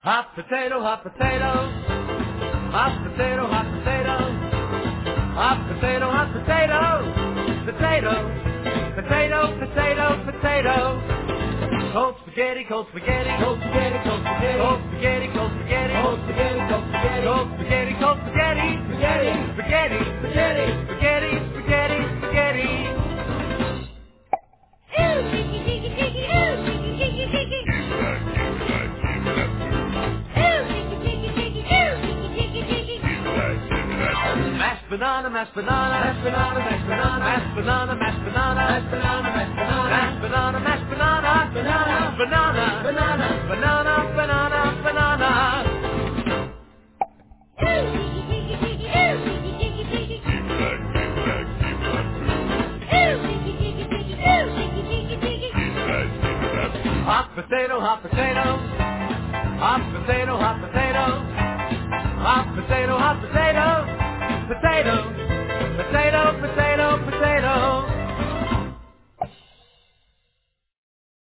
Hot potato, hot potato. Hot potato, hot potato. Hot potato, hot potato. Potato, potato, potato, potato. Cold spaghetti, cold spaghetti. Cold spaghetti, cold spaghetti. Cold spaghetti, cold spaghetti. Cold spaghetti, cold spaghetti. Cold spaghetti, cold spaghetti. Spaghetti, spaghetti, spaghetti, spaghetti, spaghetti, spaghetti. Ooh, diggy, diggy, diggy, ooh, diggy, diggy, diggy. Ooh, diggy, diggy, diggy, ooh, diggy, diggy, diggy. Mashed banana, mashed banana, mashed banana, mashed banana, mashed banana, mashed banana, mashed banana, mashed banana, mashed banana, mashed banana, banana, banana, banana, banana, banana, banana. Ooh, diggy, diggy, diggy, ooh, diggy, diggy, diggy. Ooh, diggy, diggy, diggy, ooh, diggy, diggy, diggy. Hot potato, hot potato, hot potato, hot potato, hot potato, hot potato, potato.